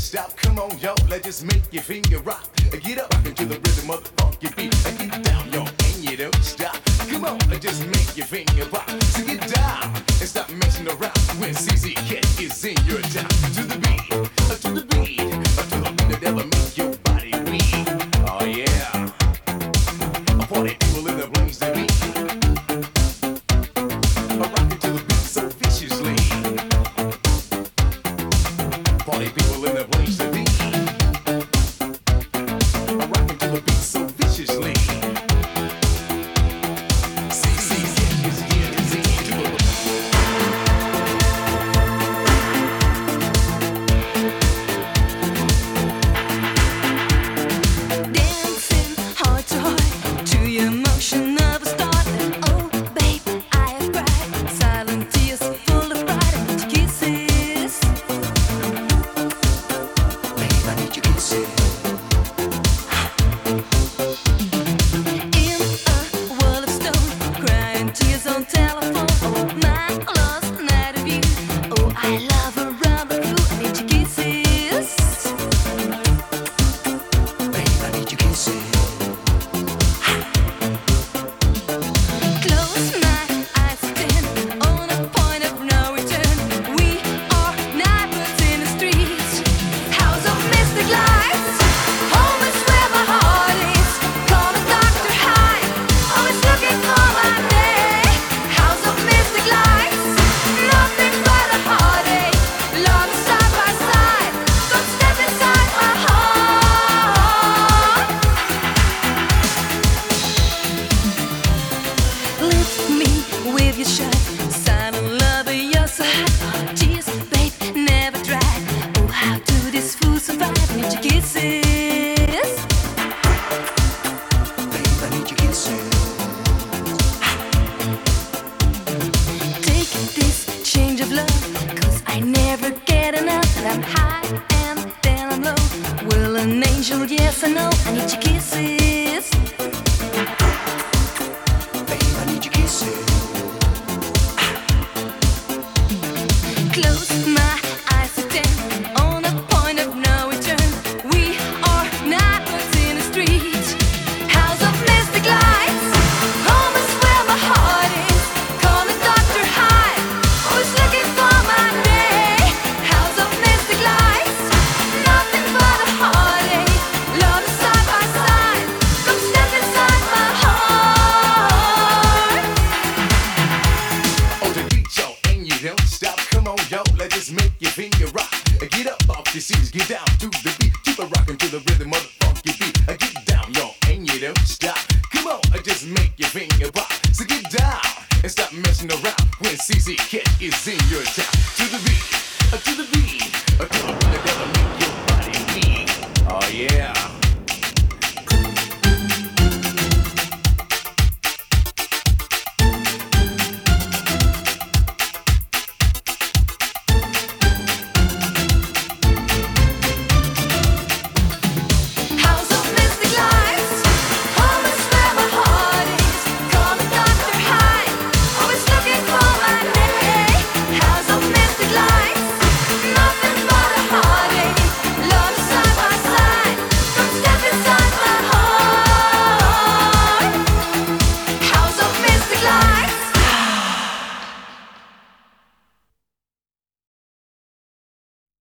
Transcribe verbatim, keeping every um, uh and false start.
stop. Come on, yo, let's just make your finger rock. Get up, rockin' to the rhythm of the funky beat. Get down, yo, and you don't stop. Come on, just make your finger rock. So get down and stop messing around when C Z Cat is in your town. To the beat, to the beat, to the beat that'll make your body weak. Oh yeah, party people in the place to be. Rockin' to the beat so viciously. Party people in the place to be. Rockin' to the beat so viciously. With your shot, silent love at your side. Tears, babe, never dry. Oh, how do these fools survive? Need your kisses, babe, I need your kisses. Take this change of love, cause I never get enough. And I'm high and then I'm low. Will an angel, yes or no? I need your kisses, babe, I need your kisses. Close my eyes to ten, on a point of no return. We are nightbirds in the street, house of mystic lights. Home is where my heart is. Call the doctor high, always looking for my day. House of mystic lights, nothing but a heartache. Love is side by side, come step inside my heart. Oh, the beat, yo, and you don't stop. Come on, yo, let's just make your finger rock. Get up off your seats, get down to the beat. Keep it rockin' to the rhythm of the funky beat. Get down, yo, and you don't stop. Come on, just make your finger rock. So get down and stop messing around when C Z Cat is in your town.